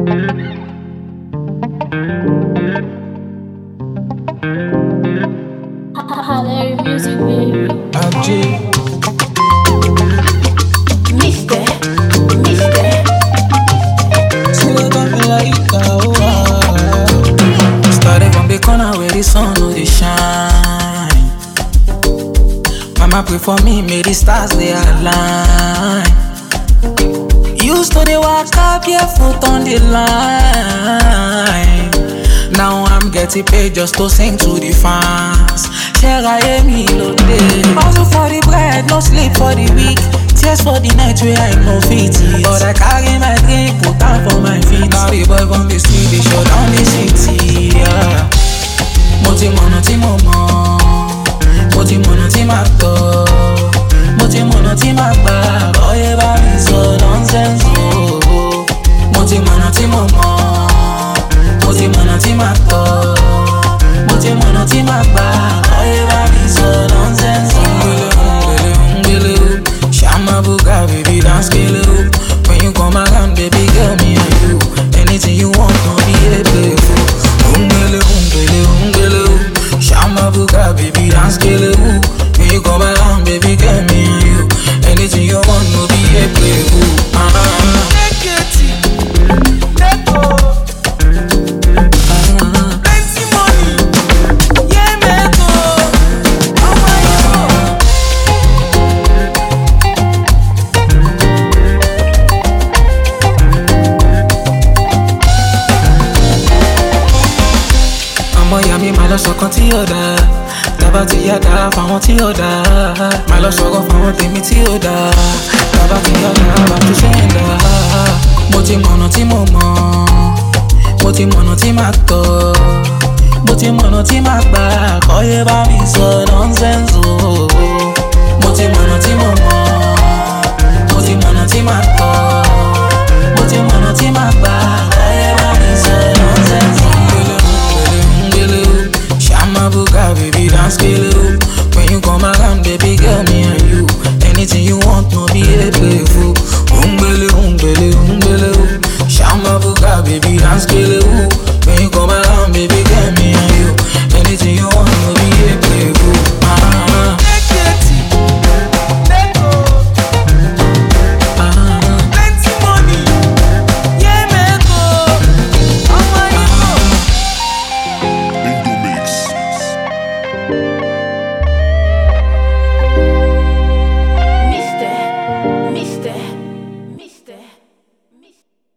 Holiday music, baby. AG. Mister. Still got me like started from the corner where the sun no dey shine. Mama pray for me, may the stars they align. Used to the walk up, your foot on the line. Now I'm getting paid just to sing to the fans. Share I me no day. Hustle for the bread, no sleep for the week. Tears for the night where I no fit eat. But I carry my drink, put down for my feet. Now the boy from the street, they shut down the city. Yeah. Mo ti mọ̀nà tí mo mọ̀, mo ti mọ̀nà tí màá tọ̀, mo ti mọ̀nà tí màá gbà. Bọ́yé bá mi sọ nonsense o. Mo ti mọ̀nà tí mo mọ̀, mo ti mọ̀nà tí màá tọ̀, mo ti mọ̀nà tí màá gbà. Bọ́yé bá mi sọ nonsense o. Ungele, Shama Buga, baby, dance kele o. When you come around, baby girl, me and you. Anything you want, no be a playful. Ungele, Shama Buga, baby, dance kele o. When you come around, baby girl, me and you. Anything you want, no be a playful. Plenty money, yeah, man, go. Oh my God. Ọmọ ìyá mi máa lọ sọ̀kan tí yóò dáa. Tábà ti yá dáa fáwọn tí yóò dáa. Máa lọ sọ̀rọ̀ fáwọn tèmi tí yóò dáa. Tábà ti yá dáa bá tún ṣe ń dáa. Mo ti mọ̀nà tí mo mọ̀, mo ti mọ̀nà tí màá tọ̀, mo ti mọ̀nà tí màá gbà. Kọ́yé bá mi sọ nonsense o. Mo ti mọ̀nà tí mo mọ̀, mo ti mọ̀nà tí màá tọ̀, mo ti mọ̀nà tí màá gbà. Kọ́yé bá mi sọ nonsense o. Shama Buga, baby, dance kele o. When you come around, baby girl, me and you. Anything you want, no be a playful. Umbele o. Shama Buga, baby, dance kele